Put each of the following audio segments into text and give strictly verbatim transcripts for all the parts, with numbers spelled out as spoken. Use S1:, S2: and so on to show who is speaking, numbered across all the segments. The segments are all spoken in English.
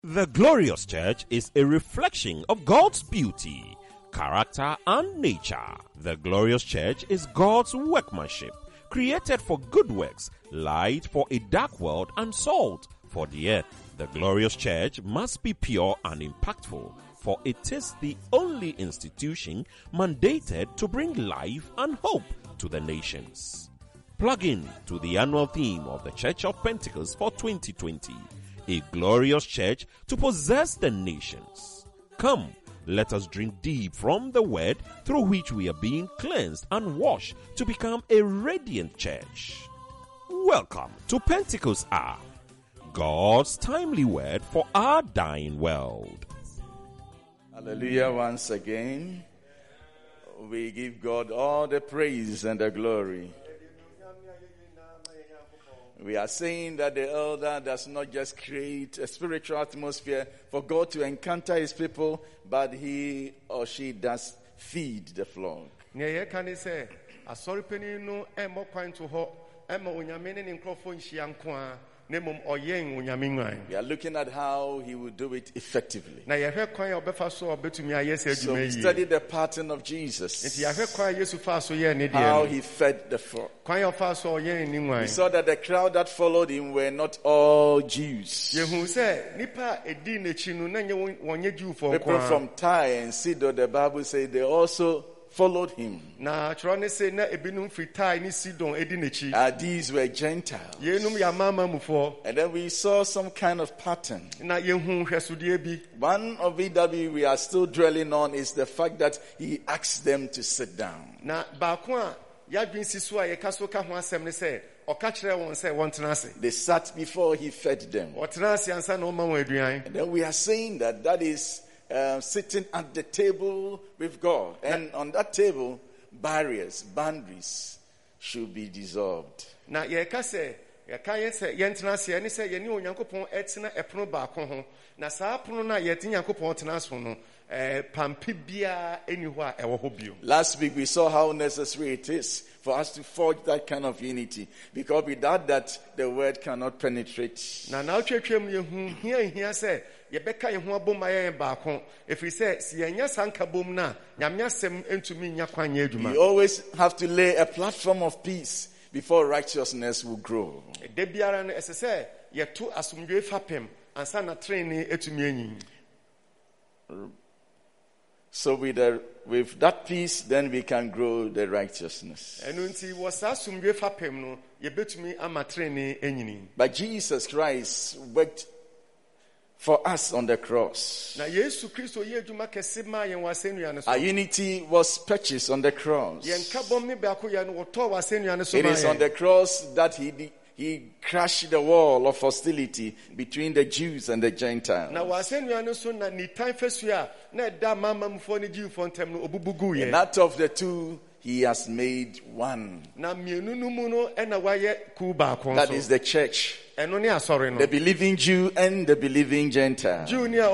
S1: The glorious church is a reflection of God's beauty, character, and nature. The glorious church is God's workmanship, created for good works, light for a dark world, and salt for the earth. The glorious church must be pure and impactful, for it is the only institution mandated to bring life and hope to the nations. Plug in to the annual theme of the Church of Pentecost for twenty twenty. A glorious church to possess the nations. Come, let us drink deep from the word through which we are being cleansed and washed to become a radiant church. Welcome to Pentecost Hour, God's timely word for our dying world.
S2: Hallelujah. Once again, we give God all the praise and the glory. We are saying that the elder does not just create a spiritual atmosphere for God to encounter his people, but he or she does feed the flock. We are looking at how he will do it effectively. So we studied the pattern of Jesus, how he fed the flock. We saw that the crowd that followed him were not all Jews. People from Tyre and Sidon, the Bible says they also followed him. Uh, these were Gentiles. And then we saw some kind of pattern. One of it that we are still dwelling on is the fact that he asked them to sit down. They sat before he fed them. And then we are saying that that is Uh, sitting at the table with God. And on that table, barriers, boundaries should be dissolved. Now, ye kase, ye kaye se yentina se ani se yeni onyankopon etina epono baako ho. Na saa pono na ye tin yankopon tena so no, eh pampi bia eni ho a ewo ho bio. Last week we saw how necessary it is for us to forge that kind of unity, because without that the word cannot penetrate. Na na twetwem ye hu hia hia se we always have to lay a platform of peace before righteousness will grow. So with, the, with that peace, then we can grow the righteousness. But Jesus Christ worked for us on the cross. Our unity was purchased on the cross. It is on the cross that he he crashed the wall of hostility between the Jews and the Gentiles. And out of the two, he has made one. That is the church. The believing Jew and the believing Gentile.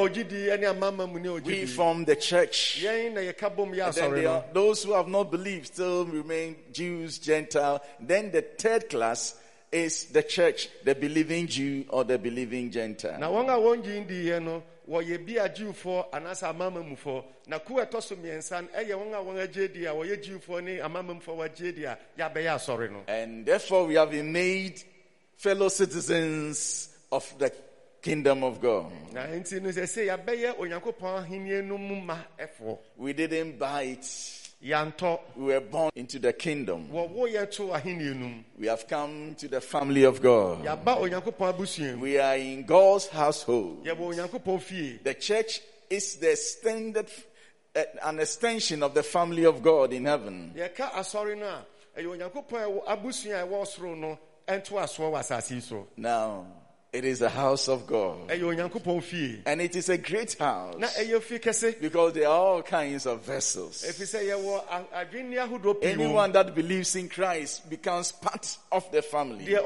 S2: We form the church. And then there are those who have not believed still remain Jews, Gentile. Then the third class is the church, the believing Jew or the believing Gentile. Now, wɔyɛ bi a Jewfoɔ anasa amamamufo na ku ɛtɔ so miɛnsa no ɛyɛ wɔn a wɔn agye di a wɔyɛ Jewfoɔ ne amamamufo wɔagye di a yɛabɛyɛ asɔre no. And therefore we have been made fellow citizens of the kingdom of God. Na nti no sɛ sɛ yɛabɛyɛ Onyankopɔn ahenni no mu ma ɛfoɔ. We didn't buy it. We were born into the kingdom. We have come to the family of God. We are in God's household. The church is the extended, uh, an extension of the family of God in heaven. Now, it is a house of God. And it is a great house. Because there are all kinds of vessels. Anyone that believes in Christ becomes part of the family. They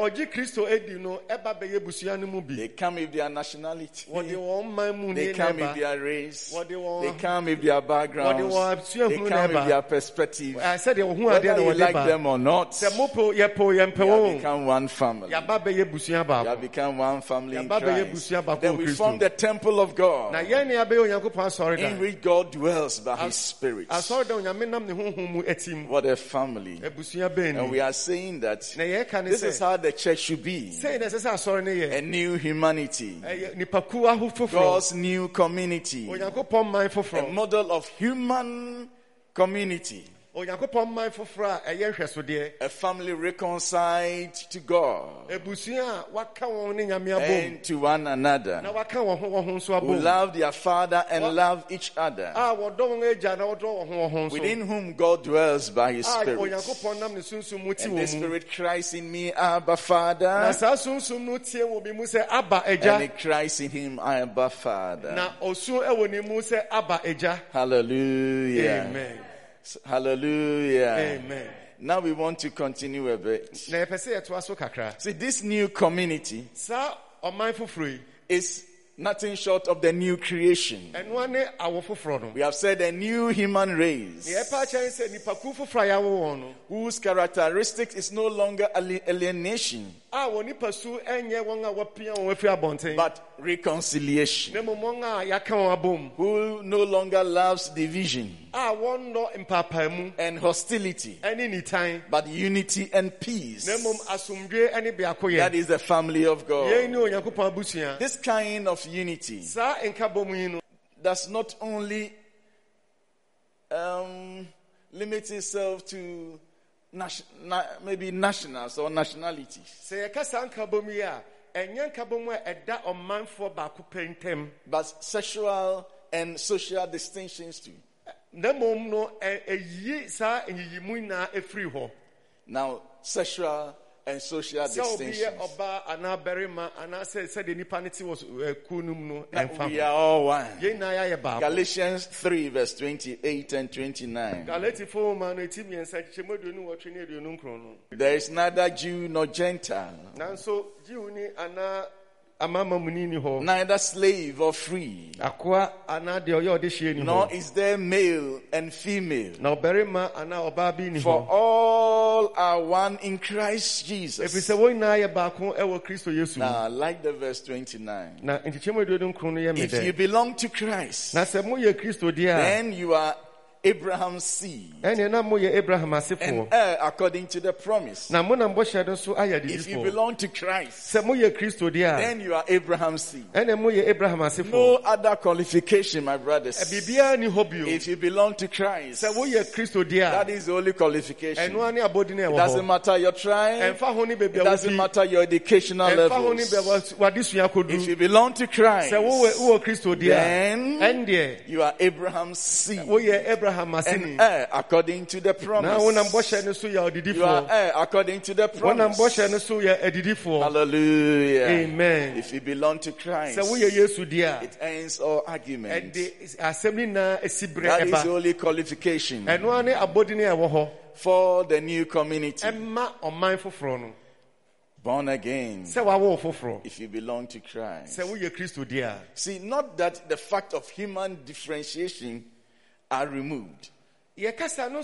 S2: come with their nationality. They come with their race. They come with their backgrounds. They come with their perspective. Whether you like them or not, you have become one family. You have become one one family in Christ. Then we form the temple of God, in which God dwells by His Spirit. What a family. And we are saying that this is how the church should be. A new humanity. God's new community. A model of human community. A family reconciled to God and to one another, who love their father and love each other, within whom God dwells by His Spirit. And the Spirit cries in me, Abba, Father. And it cries in him, Abba, Father. Hallelujah. Amen. Hallelujah. Amen. Now we want to continue a bit. See, this new community is nothing short of the new creation. We have said a new human race, whose characteristic is no longer alienation, but reconciliation, who no longer loves division and hostility, but unity and peace. That is the family of God. This kind of unity does not only um, limit itself to nation, na, maybe nationals or nationalities, but sexual and social distinctions too. Now, sexual and social distinctions. Now, we are all one. Galatians three verse twenty-eight and twenty-nine. There is neither Jew nor Gentile, neither slave or free, nor is there male and female, for all are one in Christ Jesus. Now, I like the verse twenty-nine. If you belong to Christ, then you are Abraham's seed, and heir according to the promise. If you belong to Christ, then you are Abraham's seed. No other qualification, my brothers. If you belong to Christ, that is the only qualification. It doesn't matter your tribe, it doesn't matter your educational levels. If you belong to Christ, then you are Abraham's seed, and heir according to the promise. You are heir according to the promise. Hallelujah. Amen. If you belong to Christ, it ends all argument. That is the only qualification for the new community. Born again. If you belong to Christ. See, not that the fact of human differentiation are removed. Now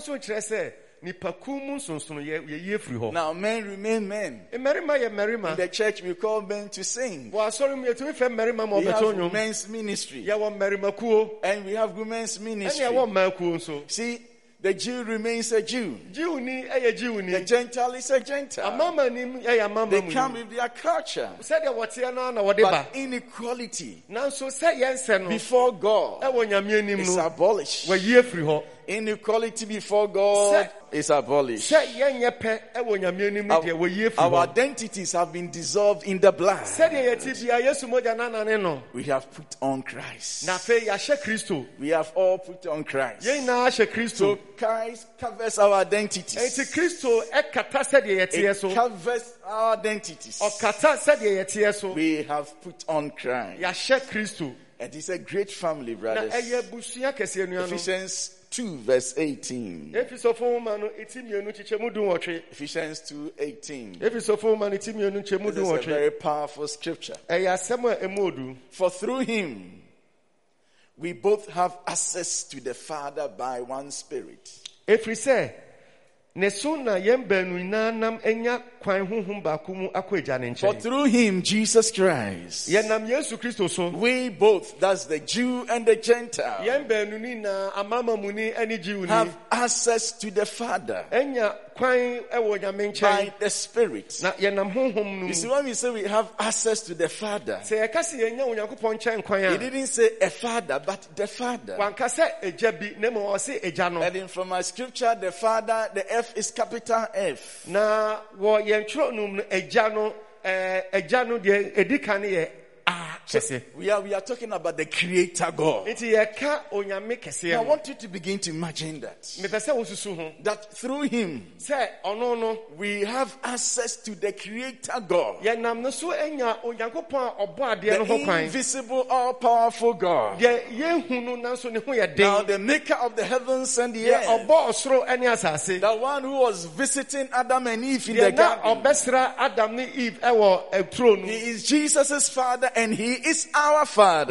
S2: men remain men. In the church we call men to sing. We have men's ministry, and we have women's ministry. See, the Jew remains a Jew. The Gentile is a Gentile. They come with their culture. But inequality before God is abolished. Inequality before God is abolished. Our, our identities have been dissolved in the blood. We have put on Christ. We have all put on Christ. So Christ covers our identities. It covers our identities. We have put on Christ. It is a great family, brothers. Ephesians two verse eighteen. Ephesians two eighteen. This is a very powerful scripture. For through him we both have access to the Father by one Spirit. For through him, Jesus Christ, we both, that's the Jew and the Gentile, have access to the Father by the Spirit. You see, when we say we have access to the Father, he didn't say a father, but the Father. And in from my scripture, the Father, the F is capital F. So we are we are talking about the Creator God. Now I want you to begin to imagine that. That through him we have access to the Creator God. The invisible, all-powerful God. Now the maker of the heavens and the earth. The one who was visiting Adam and Eve in the garden. He is Jesus' Father and he is our Father.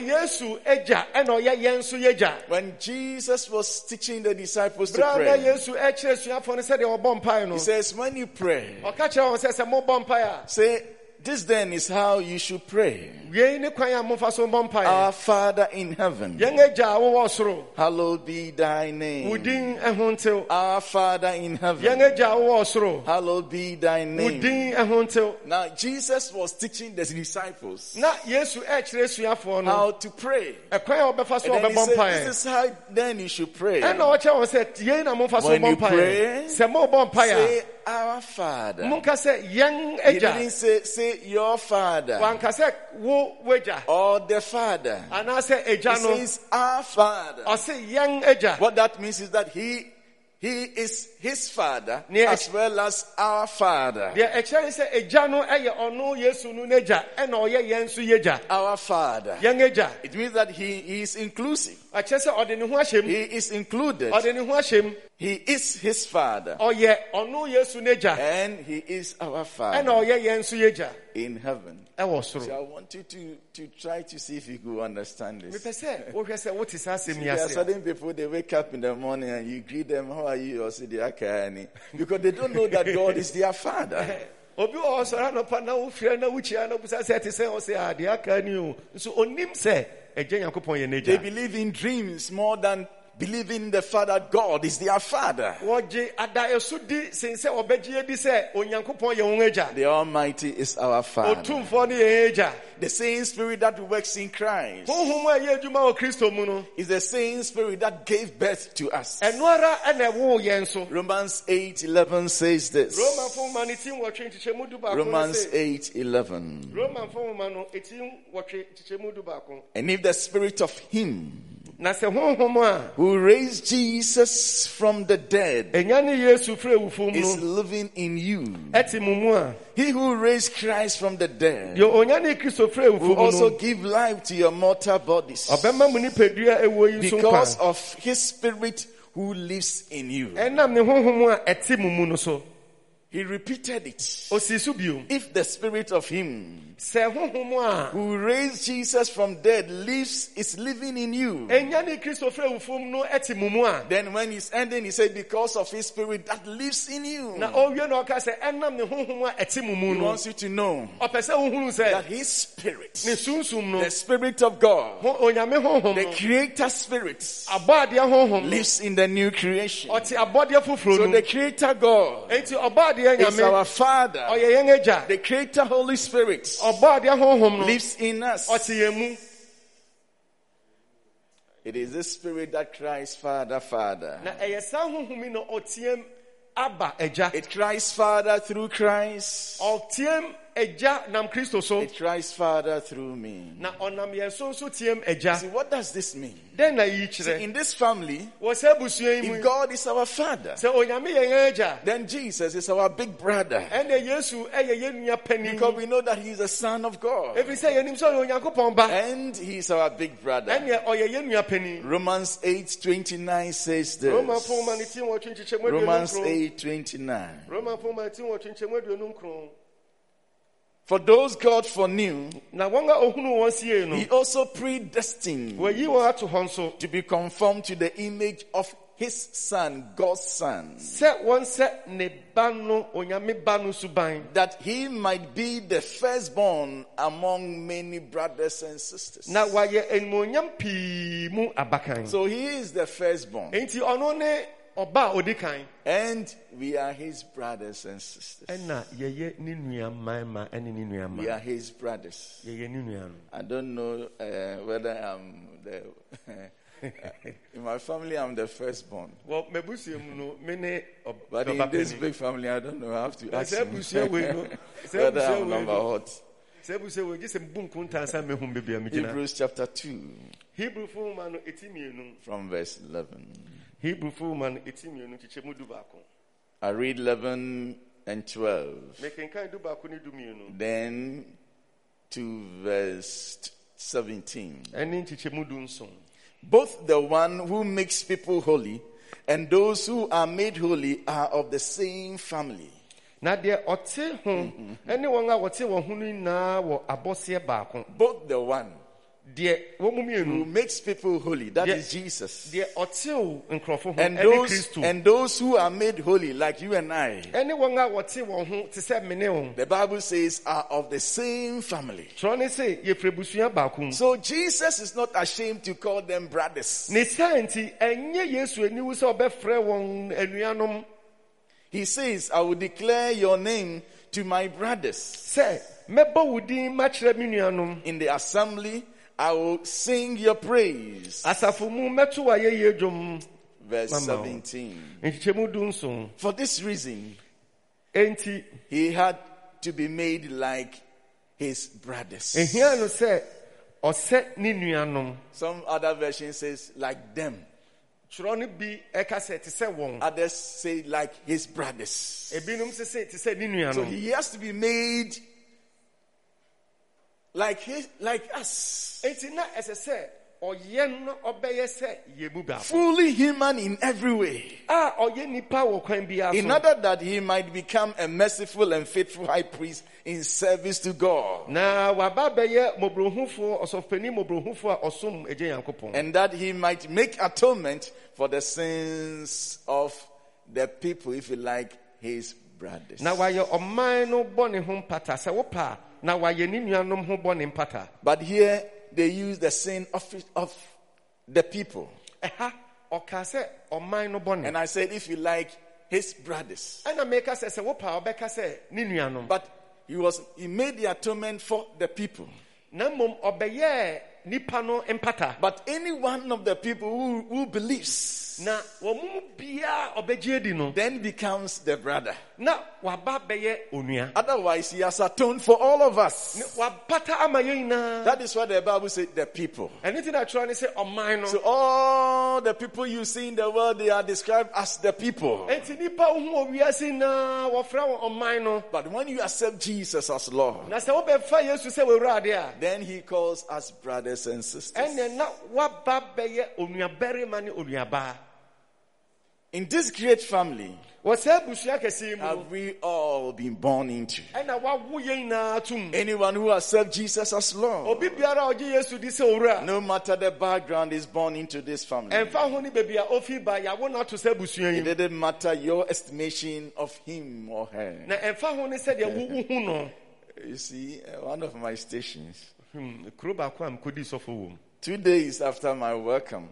S2: When Jesus was teaching the disciples to pray, he says, when you pray, say, this then is how you should pray. Our Father in heaven, hallowed be thy name. Our Father in heaven, hallowed be thy name. Now Jesus was teaching the disciples how to pray. And then he said, this is how then you should pray. When you pray, say, our Father. He didn't say, say your Father or the Father. He says our Father. What that means is that he He is his Father as well as our Father. Our Father. It means that he, he is inclusive. He is included. He is his Father. And he is our Father in heaven. So I want you to, to try to see if you could understand this. There are certain people, they wake up in the morning and you greet them, how are you? Or say they are kind. Because they don't know that God is their Father. They believe in dreams more than believing the Father God is their Father. The Almighty is our Father. The same Spirit that works in Christ is the same Spirit that gave birth to us. Romans eight eleven says this. Romans eight eleven. And if the Spirit of Him who raised Jesus from the dead is living in you, he who raised Christ from the dead will also give life to your mortal bodies because of his Spirit who lives in you. He repeated it. If the Spirit of Him who raised Jesus from dead lives is living in you, then when he's ending, he said, because of his Spirit that lives in you. He wants you to know that his Spirit, the Spirit of God, the Creator Spirit, lives in the new creation. So the Creator God is our Father. The Creator Holy Spirit lives in us. It is this Spirit that cries, Father, Father. It cries, Father, through Christ. It cries, Father, through me. See, what does this mean? See, in this family, if God is our Father, then Jesus is our big brother. Because we know that He is the Son of God. And He is our big brother. Romans eight twenty-nine says this. Romans eight twenty-nine. For those God foreknew, He also predestined to be conformed to the image of his son, God's son, that he might be the firstborn among many brothers and sisters. So he is the firstborn. And we are his brothers and sisters. We are his brothers. I don't know uh, whether I'm the... in my family, I'm the firstborn. But in this big family, I don't know. I have to ask him whether I'm number what. Hebrews chapter two. From verse eleven. I read eleven and twelve. Then to verse seventeen. Both the one who makes people holy and those who are made holy are of the same family. Mm-hmm. Both the one who makes people holy, that is Jesus. And those, and those who are made holy, like you and I, the Bible says, are of the same family. So Jesus is not ashamed to call them brothers. He says, I will declare your name to my brothers. In the assembly, I will sing your praise. Verse seventeen. For this reason, he had to be made like his brothers. Some other version says like them. Others say like his brothers. So he has to be made like his, like us. Fully human in every way. In order that he might become a merciful and faithful high priest in service to God. And that he might make atonement for the sins of the people, if you like, his brothers. But here they use the sin of, of the people. And I said, if you like, his brothers. But he was he made the atonement for the people. But any one of the people who, who believes then becomes the brother. Otherwise, he has atoned for all of us. That is what the Bible says, the people. So all the people you see in the world, they are described as the people. But when you accept Jesus as Lord, then he calls us brothers and sisters. In this great family, have we all been born into? Anyone who accepts Jesus as Lord, no matter the background, is born into this family. It didn't matter your estimation of him or her. You see, one of my stations, two days after my welcome,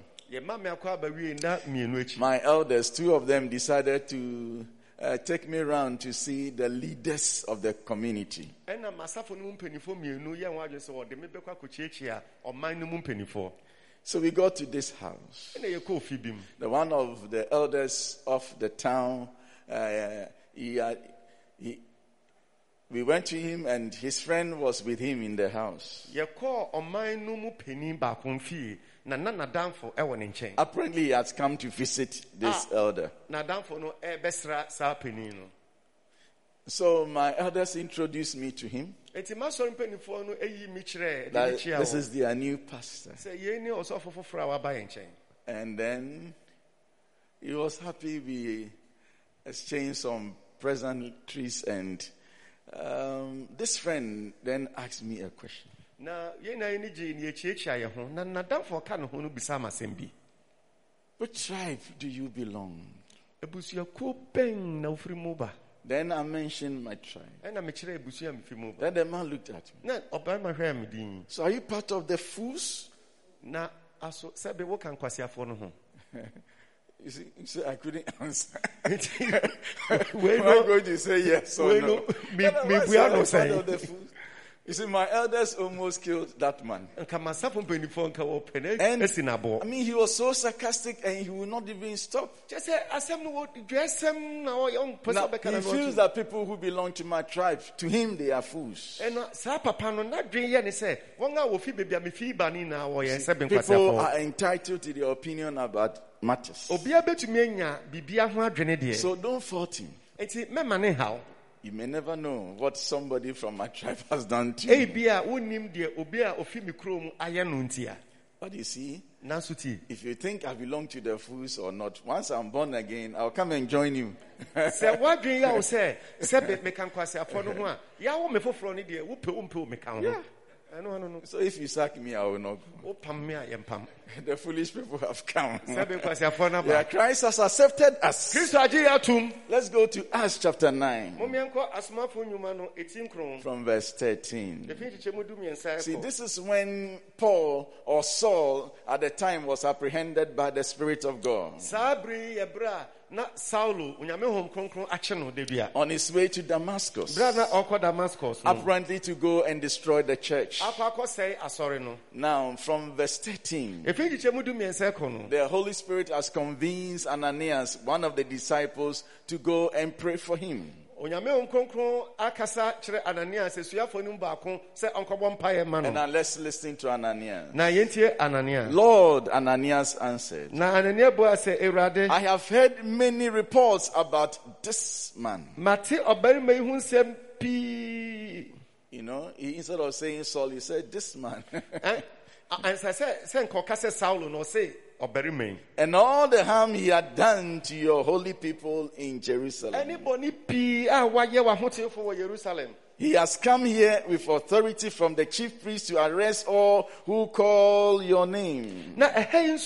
S2: my elders, two of them decided to uh, take me around to see the leaders of the community. So we got to this house. The one of the elders of the town, uh, he, uh, he, we went to him and his friend was with him in the house. Apparently he has come to visit this ah, elder. So my elders introduced me to him. That this is their new pastor. And then he was happy. We exchanged some pleasantries, and um, this friend then asked me a question. which tribe do you belong?
S1: Ebusuakuo bɛn na wofiri mu ba?
S2: Then I mentioned my tribe.
S1: Ɛna mekyerɛ ebusua mfiri mu ba.
S2: Then the man looked at me.
S1: Na ɔbarima hwɛ me din.
S2: So are you part of the fools?
S1: Na aso sɛbe wo kan kwasiafo no ho.
S2: You see, you see, I couldn't answer.
S1: Wait,
S2: I'm no, going to say yes or no.
S1: Me, me, we are not saying.
S2: You see, my elders almost killed that man. And I mean, he was so sarcastic and he would not even stop. Now, he feels that people who belong to my tribe, to him, they are fools. See, people are entitled to their opinion about matters. So don't fault him. You may never know what somebody from my tribe has done to you. But you see, if you think I belong to the fools or not, once I'm born again, I'll come and join you. Yeah. So if you sack me, I will not go. The foolish people have come. Yeah, Christ has accepted us. Let's go to Acts chapter nine. From verse thirteen. See, this is when Paul or Saul at the time was apprehended by the Spirit of God. On his way to Damascus, apparently to go and destroy the church. Now, from verse thirteen, the Holy Spirit has convinced Ananias, one of the disciples, to go and pray for him. And now let's listen to Ananias. Lord, Ananias answered, I have heard many reports about this man. You know, he, instead of saying Saul, he said this man. And all the harm he had done to your holy people in Jerusalem. He has come here with authority from the chief priest to arrest all who call your name. But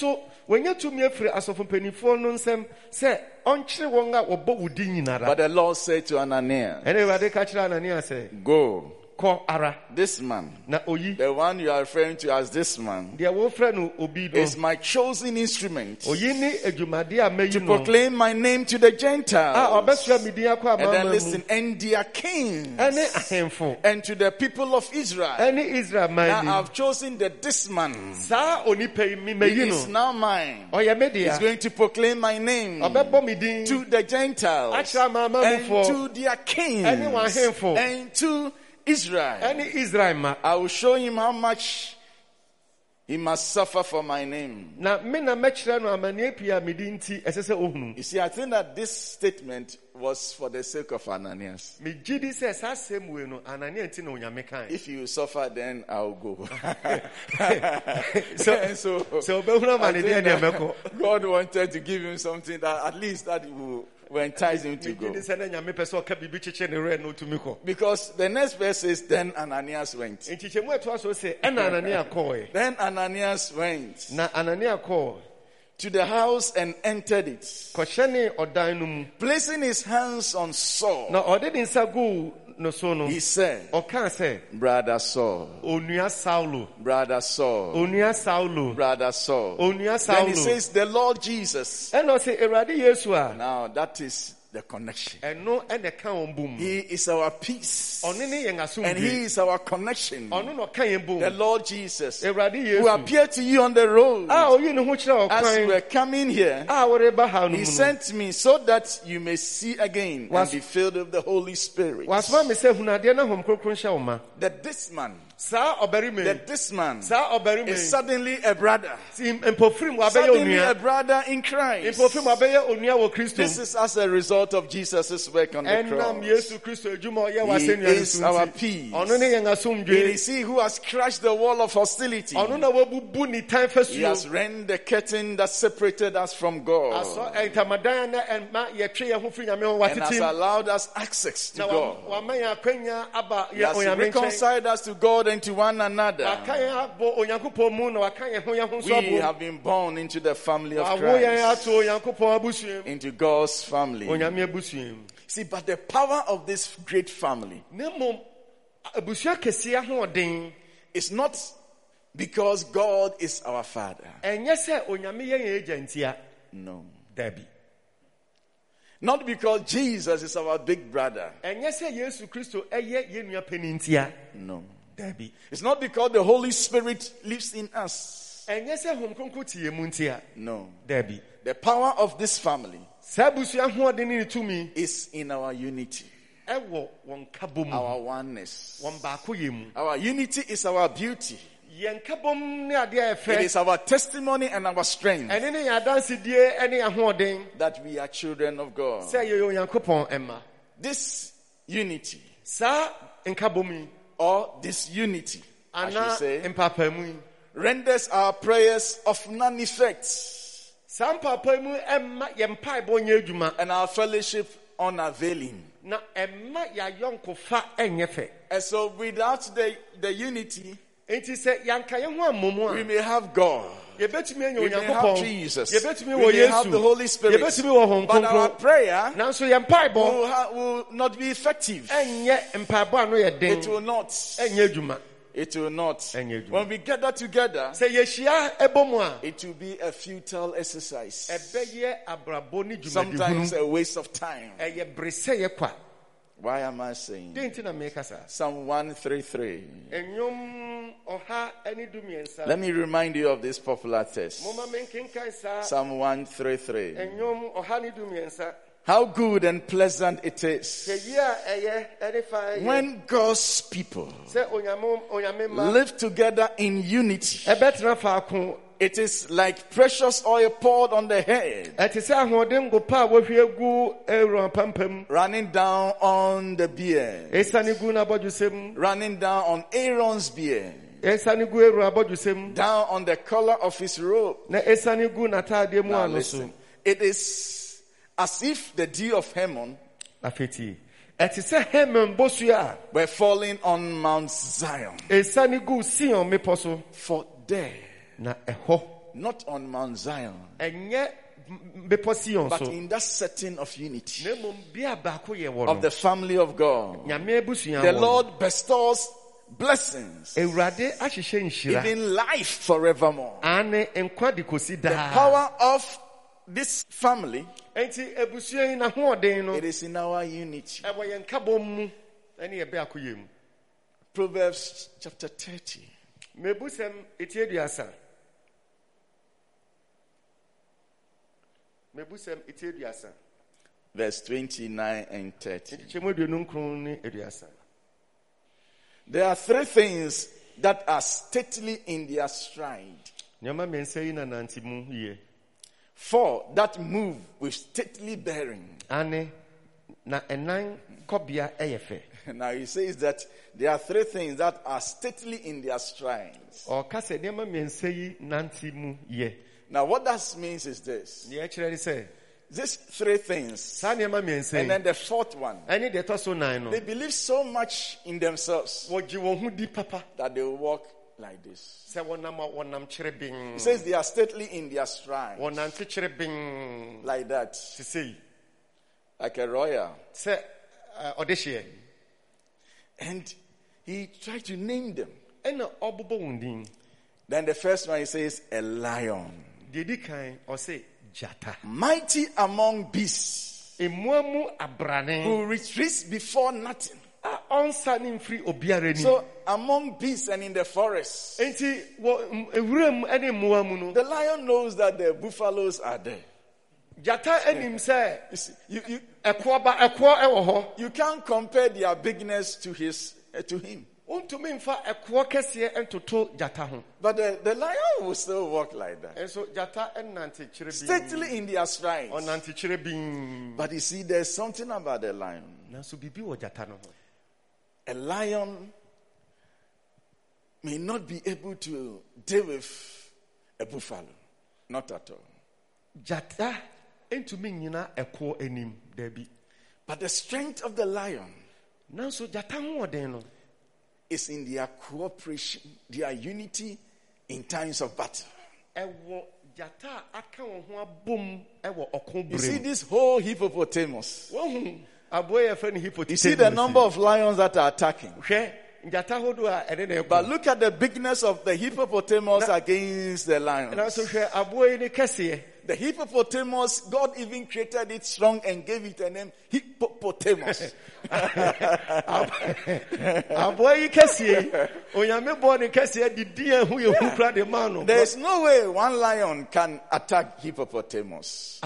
S2: the Lord said to Ananias, go. This man, the one you are referring to as this man, is my chosen instrument to proclaim my name to the Gentiles. And then listen, and their kings, and to the people of Israel. Now I've chosen the this man. He is now mine. He's going to proclaim my name to the Gentiles, and to their kings, and to Israel. I will show him how much he must suffer for my name. You see, I think that this statement was for the sake of Ananias. If you suffer, then I'll go. so, so, so God wanted to give him something that at least that he will will entice him to go. Because the next verse says, then Ananias went. Then Ananias went to the house and entered it, placing his hands on Saul. He said, Brother Saul, Brother Saul, Brother Saul. Then he says, the Lord Jesus. Now that is the connection. He is our peace. And he is our connection. The Lord Jesus, who appeared to you on the road as you were coming here, he sent me so that you may see again and be filled with the Holy Spirit. That this man, that this man is suddenly a brother. Suddenly a brother in Christ. This is as a result of Jesus' work on the cross. He is our peace. It is he who has crushed the wall of hostility. He has rent the curtain that separated us from God. And has allowed us access to God. He has reconciled us to God children to one another. We have been born into the family of Christ, into God's family. See, but the power of this great family is not because God is our Father. No. Not because Jesus is our big brother. No. It's not because the Holy Spirit lives in us. No. The power of this family is in our unity, our oneness. Our unity is our beauty. It is our testimony and our strength that we are children of God. This unity, or this unity, I should say, renders our prayers of none effect and our fellowship unavailing. And so without the, the unity, we may have God, we may have Jesus, we may have the Holy Spirit, but our prayer will, ha- will not be effective. It will not. It will not. When we gather together, it will be a futile exercise. Sometimes a waste of time. Why am I saying? Psalm one thirty-three. Let me remind you of this popular text. Psalm one thirty-three. How good and pleasant it is when God's people live together in unity. It is like precious oil poured on the head, running down on the beard, running down on Aaron's beard, down on the collar of his robe. Now listen, it is as if the dew of Hermon were falling on Mount Zion. For there, not on Mount Zion, but in that setting of unity of the family of God, the Lord bestows blessings, even life forevermore. The power of this family, it is in our unity. Proverbs chapter thirty. Verse twenty-nine and thirty. There are three things that are stately in their stride, four that move with stately bearing. Now he says that there are three things that are stately in their strides. Now what that means is this. These three things, and then the fourth one, they believe so much in themselves that they will walk like this. He says they are stately in their stride, like that, like a royal. And he tried to name them. Then the first one, he says a lion, mighty among beasts, who retreats before nothing. So among beasts and in the forest, the lion knows that the buffaloes are there. You, you, you, you can't compare their bigness to his uh, to him. But the, the lion will still walk like that, stately in their strides. But you see, there's something about the lion. A lion may not be able to deal with a buffalo, not at all. But the strength of the lion is in their cooperation, their unity in times of battle. You see this whole hippopotamus. You see the number of lions that are attacking. But look at the bigness of the hippopotamus against the lions. The hippopotamus, God even created it strong and gave it a name, hippopotamus. There's no way one lion can attack hippopotamus.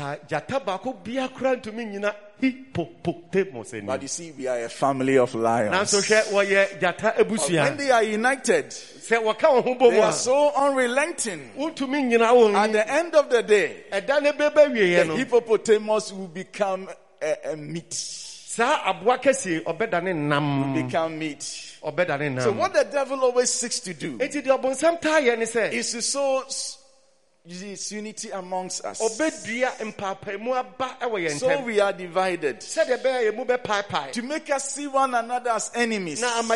S2: But you see, we are a family of lions. When they are united, they are so unrelenting. At the end of the day, the hippopotamus will become a, a meat. Will become meat. So what the devil always seeks to do is to sow this unity amongst us. So we are divided. To make us see one another as enemies. Not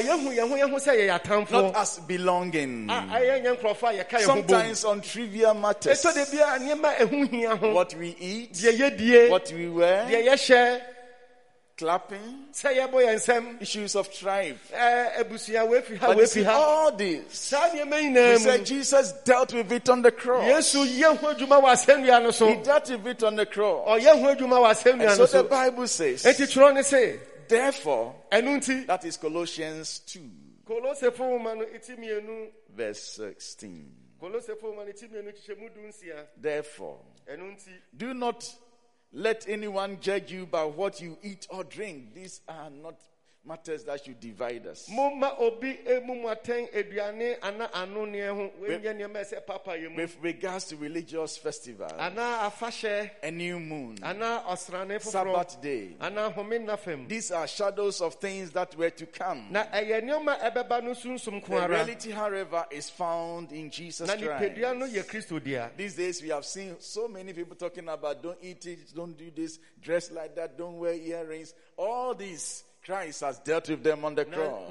S2: as belonging. Sometimes on trivial matters. What we eat. What we wear. Clapping, issues of tribe. But you see, all this, we said Jesus dealt with it on the cross. He dealt with it on the cross. And so the Bible says, therefore, that is Colossians two, verse sixteen. Therefore, do not let anyone judge you by what you eat or drink. These are not matters that should divide us. With, with regards to religious festivals, a new moon, Sabbath day, these are shadows of things that were to come. The reality, however, is found in Jesus Christ. These days we have seen so many people talking about don't eat it, don't do this, dress like that, don't wear earrings. All these Christ has dealt with them on the cross.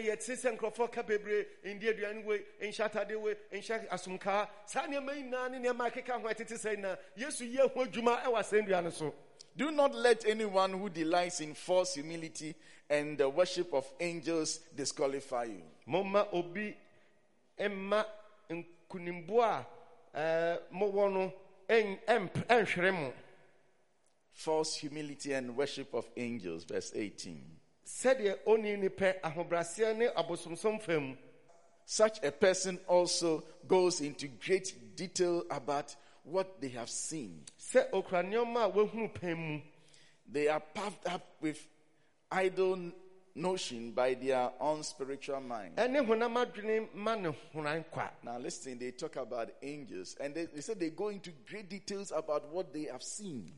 S2: Do not let anyone who delights in false humility and the worship of angels disqualify you. False humility and worship of angels, verse eighteen. Such a person also goes into great detail about what they have seen. They are puffed up with idle notion by their own spiritual mind. Now listen, they talk about angels and they, they said they go into great details about what they have seen.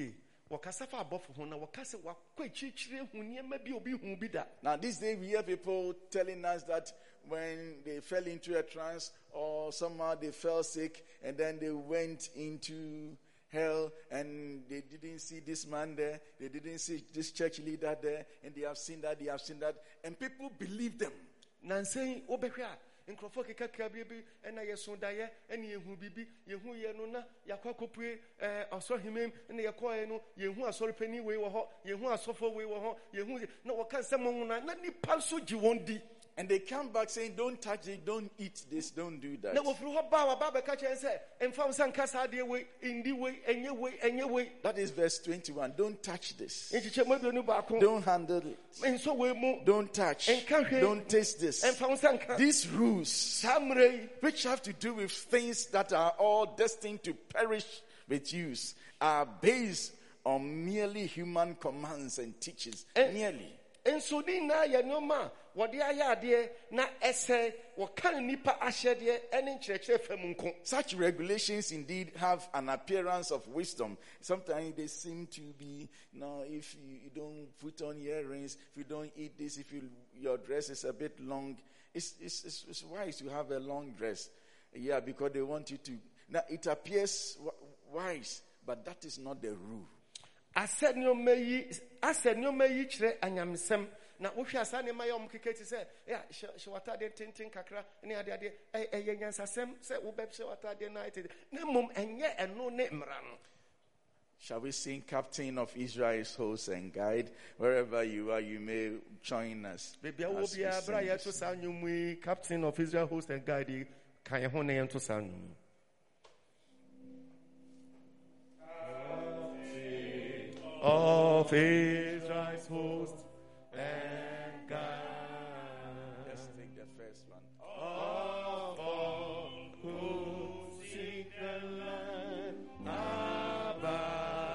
S2: Now this day we hear people telling us that when they fell into a trance or somehow they fell sick and then they went into hell and they didn't see this man there, they didn't see this church leader there, and they have seen that, they have seen that, and people believe them. Nkrofo keka kabibi ena yeso daye ene yehu bibi yehu ye no na yakwa kopue eh osohimem ene yekoe no yehu asorepani we wo ho yehu asofo we wo ho yehu na woka nsem na na nipa so gi wondi. And they come back saying, don't touch it, don't eat this, don't do that. That is verse twenty-one. Don't touch this. Don't handle it. Don't touch. Don't taste this. These rules, which have to do with things that are all destined to perish with use, are based on merely human commands and teachings. Merely. Such regulations indeed have an appearance of wisdom. Sometimes they seem to be, you know, if you, you don't put on earrings, if you don't eat this, if you, your dress is a bit long, it's, it's, it's, it's wise to have a long dress. Yeah, because they want you to. Now, it appears wise, but that is not the rule.
S3: said no me I said no me yichre anyamsem na wohwe asa ne ma yom keketi se ya shewata de tintin kakra ne ade ade eh yenyansasem se wo be shewata de na ite na mum enye eno ne mra no.
S2: Shall we sing Captain of Israel's Host and Guide? Wherever you are, you may join us.
S3: Baby, I will be a brother to Sanyum, Captain of Israel's Host and Guide. Can you hold name to Sanyum? Of Israel's Host and Guide.
S2: Let's take the first one.
S3: Of all who seek the land above.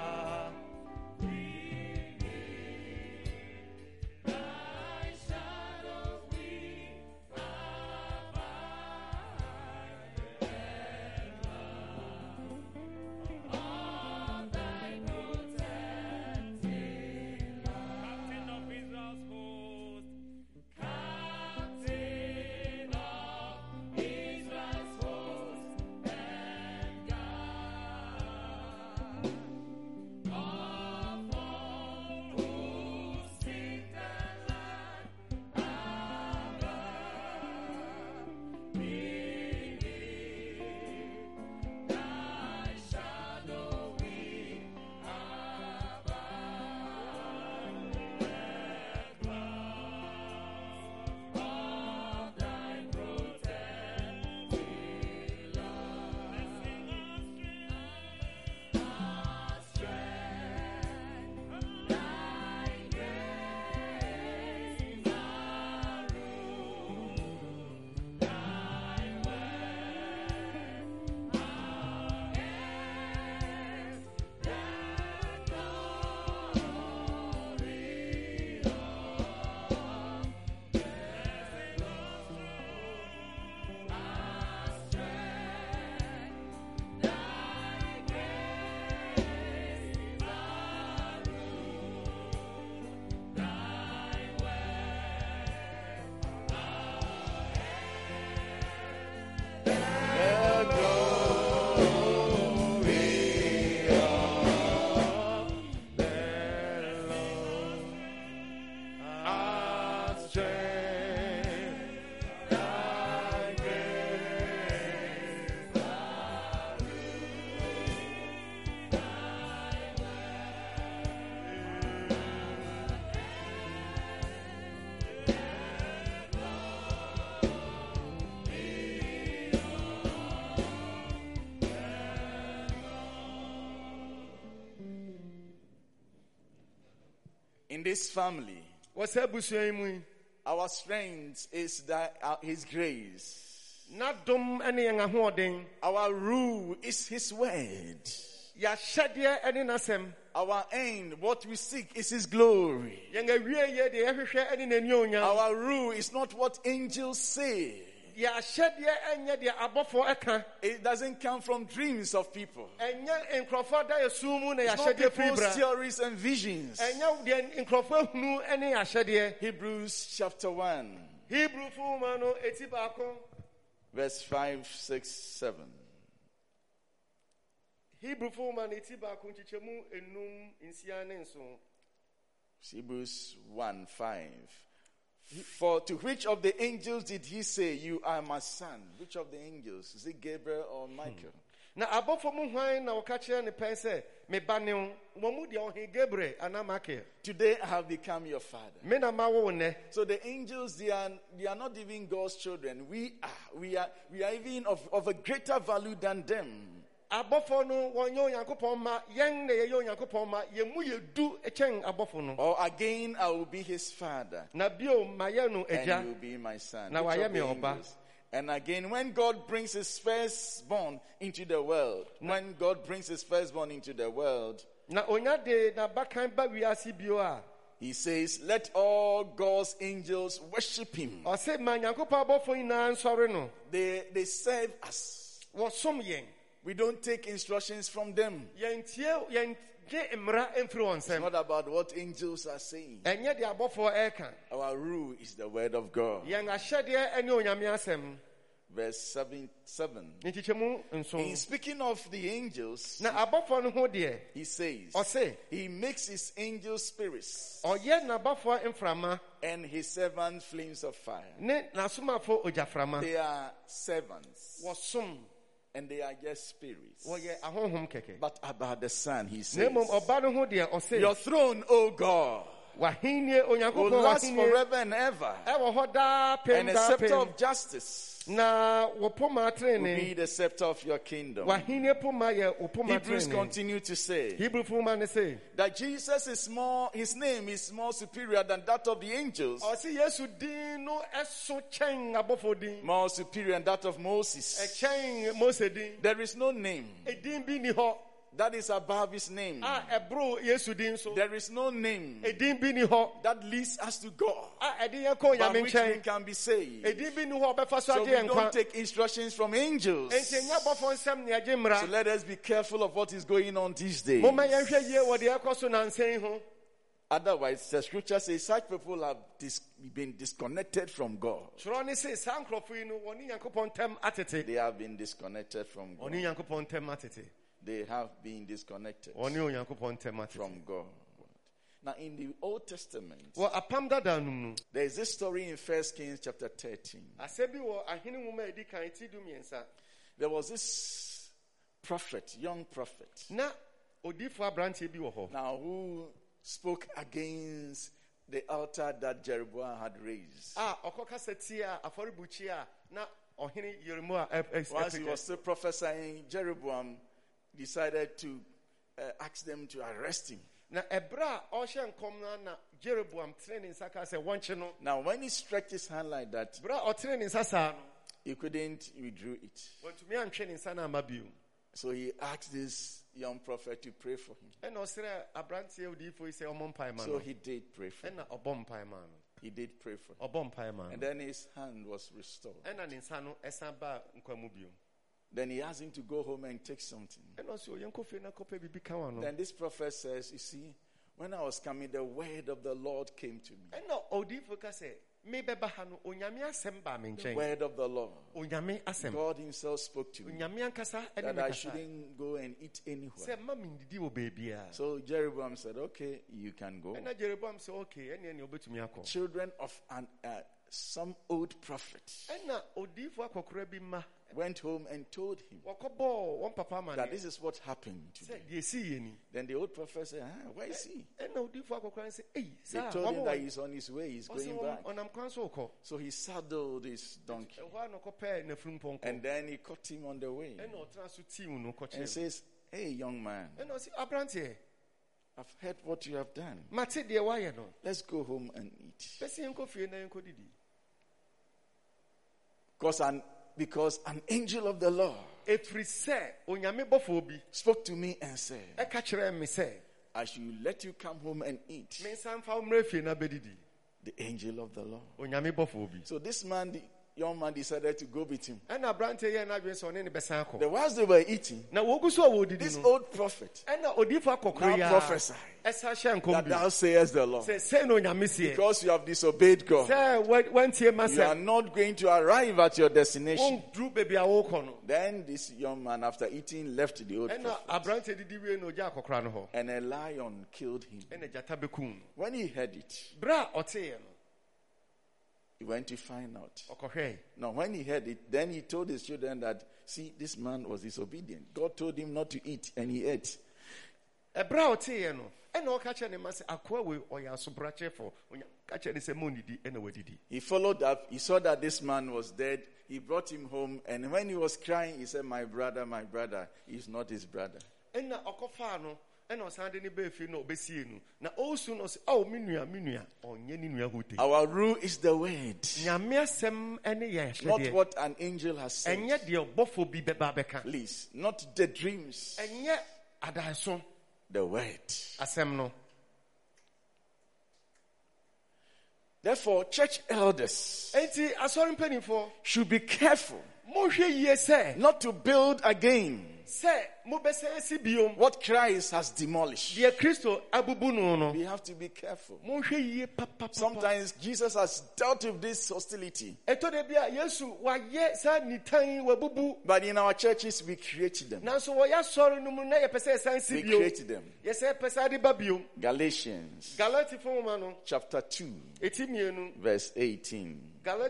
S2: In this family, our strength is that uh, His grace. Our rule is His word. Our end, what we seek, is His glory. Our rule is not what angels say. It doesn't come from dreams of people. It's not people's theories and visions. Hebrews chapter one. Verse five, six, seven. Hebrews one, five. For to which of the angels did He say, "You are my son"? Which of the angels? Is it Gabriel or Michael?
S3: Na abofo mu hwan na wakache ne pen se me ba ne wo mu de ohe Gabriel ana Michael.
S2: Today I have become your father.
S3: Me na ma wo ne.
S2: So the angels, they are they are not even God's children. We are we are we are even of, of a greater value than them.
S3: Abofo no wonyo Yankopon ma yen na ye yo Yankopon ma ye mu ye du echen abofo no.
S2: Or again I will be his father.
S3: Na bio ma ye no eja.
S2: And you will be my son.
S3: Na wa ye me oba.
S2: And again, when God brings His firstborn into the world, when God brings His firstborn into the world, He says, "Let all God's angels worship Him." They they serve us. We don't take instructions from them. It's not about what angels are saying. Our rule is the word of God. verse seven. seven.
S3: In
S2: In speaking of the angels,
S3: na abofo no ho de
S2: he says,
S3: o say
S2: he makes his angels spirits
S3: o ye na abofo mframa
S2: and his servants flames of fire.
S3: ne na somafo ojaframa
S2: They are servants
S3: wo som
S2: and they are just spirits.
S3: wo ye ahonhom keke.
S2: But about the Son, he
S3: Ne
S2: says,
S3: mom oba no ho de o say
S2: your throne, O God,
S3: wahinie
S2: will
S3: onyankopon
S2: last
S3: wahinie
S2: forever and ever,
S3: e wo ho da pem
S2: and a
S3: da
S2: scepter
S3: pem
S2: of justice
S3: na wo poma
S2: will
S3: trene
S2: be the scepter of your kingdom.
S3: wahinie poma ye wo poma
S2: Hebrews
S3: trene.
S2: continue to say
S3: Hebrew poma ne say
S2: that Jesus is more, his name is more superior than that of the angels,
S3: o say Yesu din no eso chen abofo din
S2: more superior than that of
S3: e
S2: Moses.
S3: chen Mose din
S2: There is no name
S3: e din bi ni ho
S2: that is above his name.
S3: a ebro Yesu din so
S2: There is no name
S3: e din bi ni ho
S2: that leads us to God
S3: a e din ye ko
S2: by
S3: nyame
S2: which we
S3: nchen
S2: can be
S3: e
S2: saved.
S3: din bi ni ho obefa so
S2: So
S3: ade
S2: we
S3: enkwa
S2: don't take instructions from angels.
S3: enti nya bofo nsem ne age mra
S2: So let us be careful of what is going on these days.
S3: mo ma ye hwe ye wo de ekoso na nsen ho.
S2: Otherwise, the scripture says such people have dis- been disconnected from God.
S3: Choro ne say san krofo yi no woni yankopon tem atete
S2: They have been disconnected from God.
S3: oni yankopon tem atete
S2: They have been disconnected
S3: oni onyankopon tem atete
S2: from God. Now, in the Old Testament,
S3: wo apam dada num
S2: there is this story in First Kings chapter thirteen.
S3: asebi wo ahene nwoma edi kan ti du miensa
S2: There was this prophet, young prophet,
S3: na odifo abrante bi wo ho
S2: now who spoke against the altar that Jeroboam had raised.
S3: a okoka seti a aforibuchi a na ohene Yeremia
S2: Once he was still prophesying, Jeroboam decided to uh, ask them to arrest him.
S3: na ebra o hye nkom na na Jeroboam training saka se wonche no
S2: Now, when he stretched his hand like that,
S3: bra o training sasa no
S2: he couldn't withdraw it.
S3: wontumi antwe ne nsa na amabiu
S2: So he asked this young prophet to pray for him.
S3: ena osere abrante odifo yi se omompai ma
S2: So
S3: no
S2: he did pray for him.
S3: ena obompai ma no
S2: He did pray for him.
S3: obompai ma
S2: And
S3: no
S2: then his hand was restored.
S3: ena ne nsa no esan ba nkwamu biu
S2: Then he asked him to go home and take something.
S3: ena oso yenko fe na kopa bibi kan wa no
S2: Then this prophet says, you see, when I was coming, the word of the Lord came to me.
S3: ena odifo ka se me beba ha no onyame asem ba me
S2: The
S3: nchen
S2: word of the Lord.
S3: onyame asem
S2: God himself spoke to me
S3: onyame ankasa ene
S2: that
S3: me
S2: I
S3: kasa
S2: shouldn't go and eat anywhere.
S3: se ma me ndidi wo baabia
S2: So Jeroboam said, okay, you can go.
S3: ena Jeroboam se okay ene ene obetumi akọ
S2: Children of an, uh, some old prophet
S3: ena odifo akokora bi ma
S2: went home and told him
S3: wakobo won papa ma
S2: that
S3: ne
S2: this is what happened
S3: se
S2: today.
S3: de si ye ni
S2: Then the old prophet said, ah, where is he?
S3: ena odifo akokora se ei
S2: They
S3: sa
S2: told him that he's on his way, he's going back.
S3: onam kwan so ko
S2: So he saddled his donkey
S3: ehwa no kopɛ na frumpɔnkɔ
S2: and then he caught him on the way
S3: ena ɔtena so tiu no
S2: and
S3: kɔkyerɛ
S2: says, hey, young man,
S3: ena ɔsi abrante
S2: I've heard what you have done.
S3: mate deɛ wayɛ no
S2: Let's go home and eat.
S3: pɛsi yɛnkɔ fie na yɛnkɔ didi
S2: Because an, because an angel of the Lord
S3: ɛfiri sɛ onyame bɔfoɔ bi
S2: spoke to me and said,
S3: ɛka kyerɛ me sɛ
S2: I should let you come home and eat.
S3: mensa mfa wo mmerɛ fie na bɛdidi
S2: The angel of the Lord.
S3: onyame bɔfoɔ bi
S2: So this man, the young man, decided to go with him.
S3: ɛna abrante yɛ n'adwene sɛ ɔne ne bɛsan
S2: The
S3: kɔ
S2: whilst they were eating,
S3: na wɔgu so a wɔdidi
S2: this
S3: no
S2: old prophet
S3: ɛna odifo akɔkoro
S2: now
S3: yi a
S2: prophesied
S3: ɛsa hyɛ nkɔm
S2: that
S3: bi
S2: thou sayest the Lord.
S3: sɛ sɛ na onyame seɛ
S2: Because you have disobeyed God,
S3: sɛ wa- wantie ma
S2: you are
S3: sɛ
S2: not going to arrive at your destination.
S3: wonduru baabi a wokɔ no
S2: Then this young man, after eating, left the old
S3: ɛna
S2: prophet.
S3: abrante didi wie na ogya akɔkora no hɔ
S2: And a lion killed him.
S3: ɛna gyata bɛkum no
S2: When he heard it,
S3: berɛ a ɔteeɛ no
S2: he went to find out.
S3: ɔkɔhwɛe
S2: Now, when he heard it, then he told his children that, see, this man was disobedient. God told him not to eat, and he ate.
S3: ɛberɛ a ɔteeɛ no ɛna ɔka kyerɛ ne ma sɛ akoa wei ɔyɛ asobrakyɛfo ɔnya ka kyerɛ ne sɛ mɔnnidi ɛna wadidi
S2: He followed up. He saw that this man was dead. He brought him home. And when he was crying, he said, my brother, my brother. He's not his brother.
S3: ɛna ɔkɔfaa no ɛna ɔsan de ne baa fie na ɔbɛsie no na ɔresu no ɔsɛ ao me nua me nua ɔnyɛ ne nua hote
S2: Our rule is the word,
S3: nyame asɛm ɛne yɛ
S2: not
S3: ahyɛdeɛ
S2: what an angel has said.
S3: ɛnyɛ deɛ ɔbɔfo bi bɛba bɛka
S2: Please, not the dreams,
S3: ɛnyɛ adaeso
S2: the word.
S3: asɛm no
S2: Therefore, church elders
S3: enti asɔre mpanimfoɔ
S2: should be careful
S3: monhwɛ yie sɛ
S2: not to build again What Christ has demolished. We have to be careful. Sometimes Jesus has dealt with this hostility. But in our churches, we create them. We create them. Galatians chapter two, verse eighteen.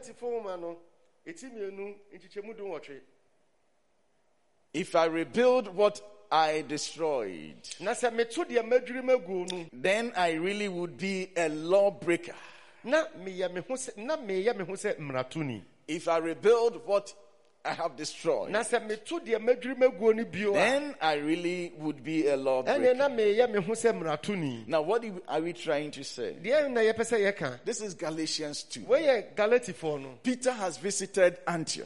S2: If I rebuild what I destroyed, then I really would be a lawbreaker. If I rebuild what I have destroyed, then I really would be a lawbreaker. Now, what are we trying to say? This is Galatians two. Peter has visited Antioch.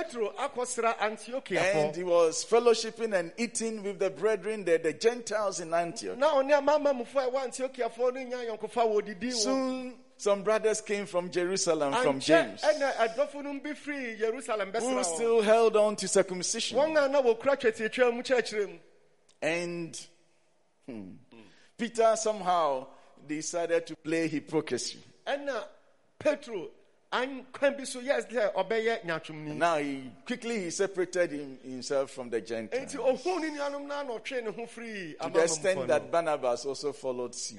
S2: And he was fellowshipping and eating with the brethren, the, the Gentiles in Antioch. Soon, some brothers came from Jerusalem, from James, who still held on to circumcision. And hmm, Peter somehow decided to play hypocrisy. Now he quickly he separated him, himself from the Gentiles, to the extent that Barnabas also followed suit.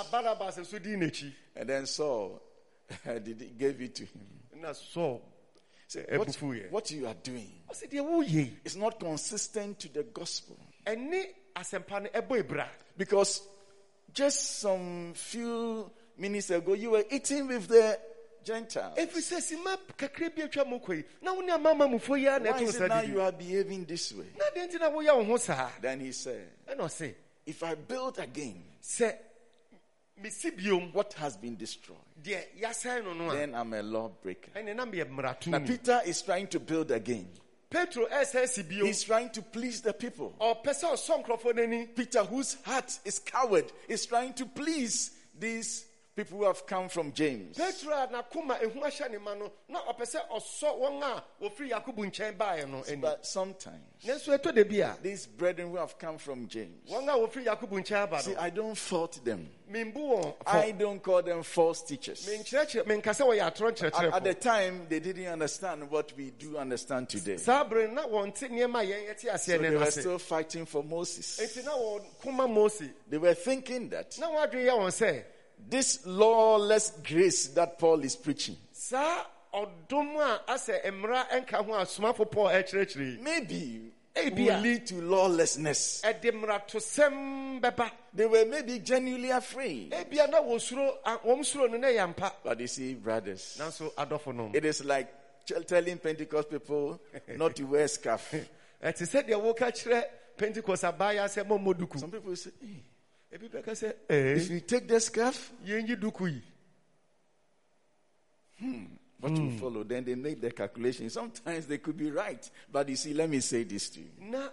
S2: And then Saul gave it to him. So what, what you are doing is not consistent to the gospel. Because just some few minutes ago you were eating with the Gentiles. Why is it now you are behaving this way? Then he said, if I build again what has been destroyed, then I'm a lawbreaker. Now Peter is trying to build again. He's trying to please the people. Peter, whose heart is coward, is trying to please these people who have come from James. But sometimes these brethren who have come from James, see, I don't fault them. I don't call them false teachers. At, at the time, they didn't understand what we do understand today. So they were still fighting for Moses. They were thinking that this lawless grace that Paul is preaching, maybe will lead to lawlessness. They were maybe genuinely afraid. But you see, brothers, it is like telling Pentecost people not to wear scarf. Some people say, hey, if you take the scarf, hmm, what mm. will follow? Then they make the calculation. Sometimes they could be right. But you see, let me say this to you.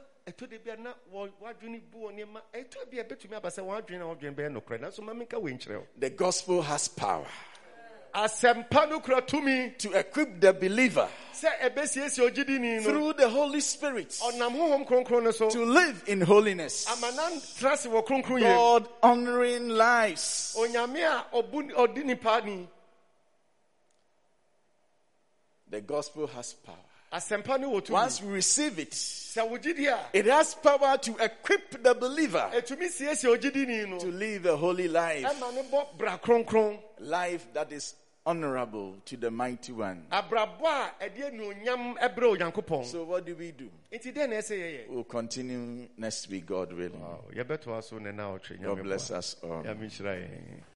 S2: The gospel has power to equip the believer through the Holy Spirit to live in holiness, God honoring lives. The gospel has power. Once we receive it, it has power to equip the believer to live a holy life, life that is honorable to the mighty one. So what do we do? We'll continue next week, God willing. God bless us all.